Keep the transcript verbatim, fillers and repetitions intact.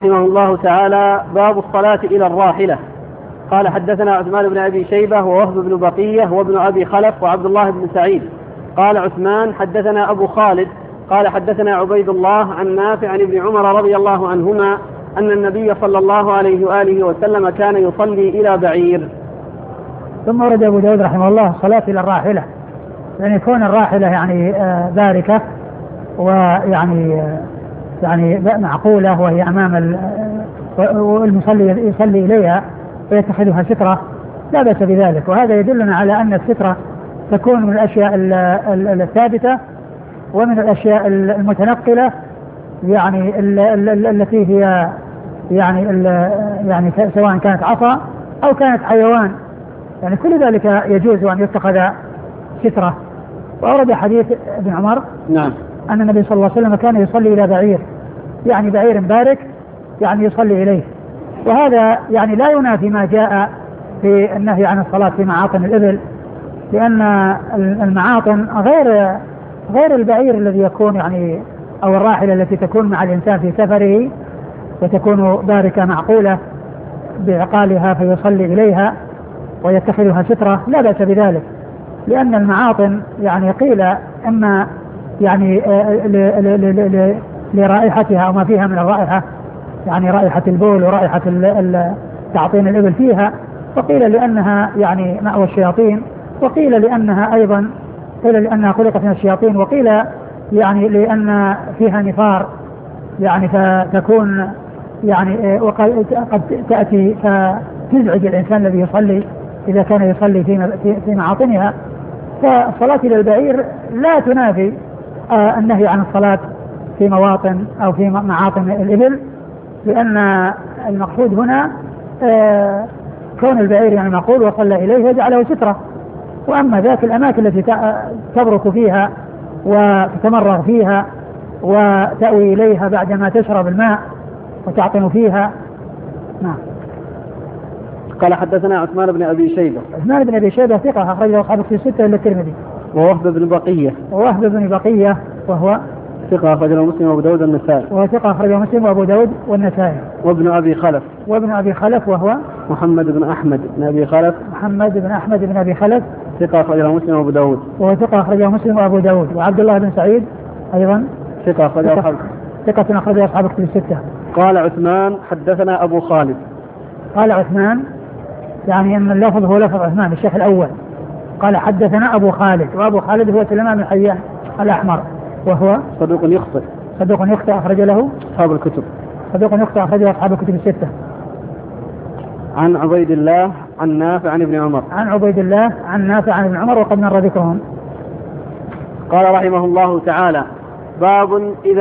رحمه الله تعالى. باب الصلاة إلى الراحلة. قال حدثنا عثمان بن أبي شيبة ووهب بن بقية وابن أبي خلف وعبد الله بن سعيد. قال عثمان حدثنا أبو خالد قال حدثنا عبيد الله عن نافع عن ابن عمر رضي الله عنهما أن النبي صلى الله عليه وآله وسلم كان يصلي إلى بعير. ثم ورد أبو داود رحمه الله الصلاة إلى الراحلة، يعني كون الراحلة يعني باركة ويعني يعني معقولة وهي أمام المصلي يصلي إليها ويتخذها سترة لا بأس بذلك. وهذا يدلنا على أن السترة تكون من الأشياء الثابتة ومن الأشياء المتنقلة، يعني التي هي يعني يعني سواء كانت عصا أو كانت حيوان، يعني كل ذلك يجوز أن يتخذ سترة. وأورد حديث ابن عمر نعم أن النبي صلى الله عليه وسلم كان يصلي إلى بعير، يعني بعير بارك يعني يصلي إليه. وهذا يعني لا ينافي ما جاء في النهي عن الصلاة في معاطن الإبل، لأن المعاطن غير غير البعير الذي يكون يعني أو الراحلة التي تكون مع الإنسان في سفره وتكون باركة معقولة بعقالها فيصلي إليها ويتخذها سترة لا بأس بذلك، لأن المعاطن يعني قيل إما يعني لرائحتها أو ما فيها من الرائحة، يعني رائحة البول ورائحة تعطين الإبل فيها، وقيل لأنها يعني مأوى الشياطين، وقيل لأنها أيضا قيل لأنها خلقت من الشياطين، وقيل يعني لأن فيها نفار يعني فتكون يعني وقد تأتي فتزعج الإنسان الذي يصلي إذا كان يصلي في في معاطنها. فالصلاة إلى البعير لا تنافي آه النهي عن الصلاة في مواطن أو في معاطن الإبل، لأن المقصود هنا آه كون البعير يعني معقول وصلى إليه وجعله سترة. وأما ذات الأماكن التي تبرك فيها وتتمرغ فيها وتأوي إليها بعدما تشرب الماء وتعطن فيها. نعم. قال حدثنا عثمان بن أبي شيبة. عثمان بن أبي شيبة ثقة أخرجه أصحاب في الستة إلا الترمذي. ووهب بن بقية. ووهب بن بقية وهو ثقة أخرجه مسلم وأبو داود والنسائي. وهو ثقة أخرجه مسلم وأبو داود والنسائي. وابن أبي خلف. وابن أبي خلف وهو محمد بن أحمد بن أبي خلف. محمد بن أحمد بن أبي خلف ثقة أخرجه مسلم وأبو داود. وهو ثقة أخرجه مسلم وأبو داود. وعبد الله بن سعيد أيضا ثقة أخرجه أصحاب ثقة أخرجه أصحاب في الستة. قال عثمان حدثنا أبو خالد. قال عثمان يعني أن اللفظ هو لفظ عثمان الشيخ الأول. قال حدثنا أبو خالد، وأبو خالد هو سليمان بن حيان الأحمر وهو صدوق يخطئ. صدوق يخطئ أخرج له أصحاب الكتب. صدوق يخطئ أخرج له أصحاب الكتب الستة. عن عبيد الله عن نافع عن ابن عمر. عن عبيد الله عن نافع عن ابن عمر وقد مر ذكرهم. قال رحمه الله تعالى: باب إذا